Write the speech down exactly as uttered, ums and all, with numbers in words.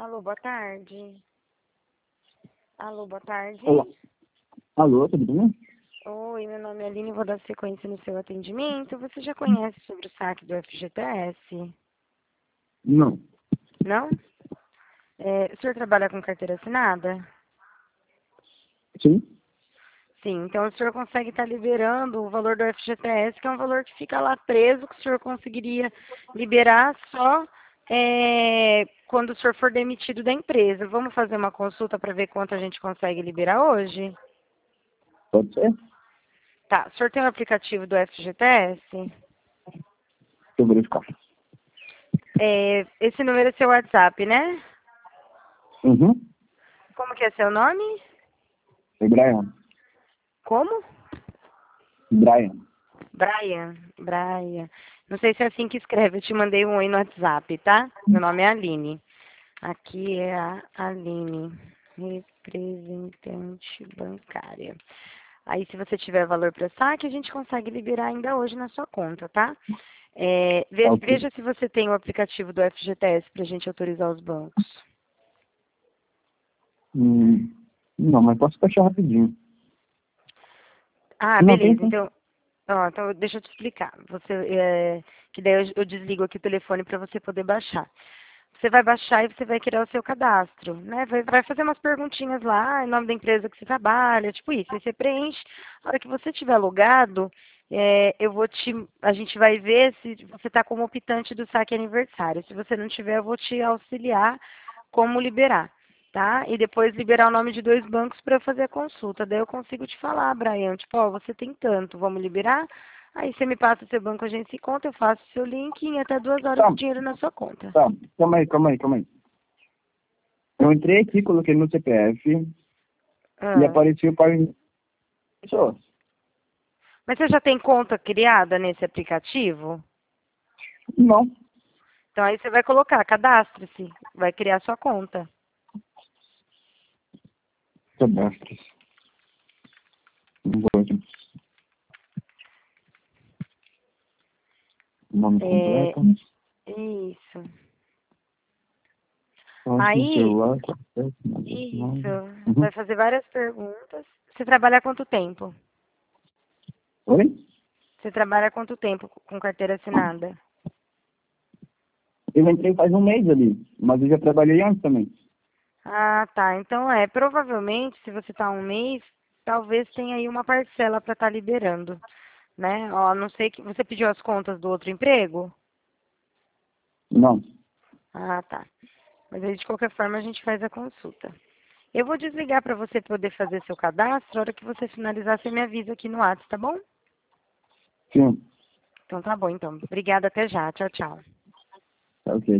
Alô, boa tarde. Alô, boa tarde. Olá. Alô, tudo bem? Oi, meu nome é Aline, vou dar sequência no seu atendimento. Você já conhece sobre o saque do F G T S? Não. Não? É, o senhor trabalha com carteira assinada? Sim? Sim, então o senhor consegue estar liberando o valor do F G T S, que é um valor que fica lá preso, que o senhor conseguiria liberar só é, quando o senhor for demitido da empresa. Vamos fazer uma consulta para ver quanto a gente consegue liberar hoje? Pode ser? Tá, o senhor tem o aplicativo do F G T S? Deixa eu verificar. É, esse número é seu WhatsApp, né? Uhum. Como que é seu nome? É Brian. Como? Brian. Brian. Brian. Não sei se é assim que escreve, eu te mandei um oi no WhatsApp, tá? Meu nome é Aline. Aqui é a Aline, representante bancária. Aí, se você tiver valor para saque, a gente consegue liberar ainda hoje na sua conta, tá? É, ve- Tá ok. veja se você tem o aplicativo do F G T S para a gente autorizar os bancos. Hum, não, mas posso fechar rapidinho. Ah, Não, tem beleza. sim. Então, ó, então deixa eu te explicar. Você, é, que daí eu, eu desligo aqui o telefone para você poder baixar. Você vai baixar e você vai criar o seu cadastro, né? Vai, vai fazer umas perguntinhas lá, em nome da empresa que você trabalha, tipo isso. Aí você preenche. A hora que você tiver logado, é, eu vou te, a gente vai ver se você está como optante do saque aniversário. Se você não tiver, eu vou te auxiliar como liberar, tá? E depois liberar o nome de dois bancos para eu fazer a consulta. Daí eu consigo te falar, Brian, tipo, ó, você tem tanto, vamos liberar? Aí você me passa o seu banco, a gente se conta, eu faço o seu link e em até duas horas Tá, o dinheiro na sua conta. tá. Calma aí, calma aí, calma aí. Eu entrei aqui, coloquei no C P F e Ah. apareceu para pessoas. Mas você já tem conta criada nesse aplicativo? Não. Então aí você vai colocar, cadastre-se, vai criar sua conta. Cadastros. Não vou aqui. Nome É, completo. isso. Posto no Aí, celular. Cadastro, nome. isso, Uhum. vai fazer várias perguntas. Você trabalha há quanto tempo? Oi? Você trabalha há quanto tempo com carteira assinada? Eu entrei faz um mês ali, mas eu já trabalhei antes também. Ah, tá. Então é, provavelmente, se você está há um mês, talvez tenha aí uma parcela para estar liberando, né? Ó, a não sei que você pediu as contas do outro emprego? Não. Ah, tá. Mas aí, de qualquer forma, a gente faz a consulta. Eu vou desligar para você poder fazer seu cadastro. A hora que você finalizar, você me avisa aqui no WhatsApp, tá bom? Sim. Então tá bom, então. Obrigada, até já. Tchau, tchau. Tá ok.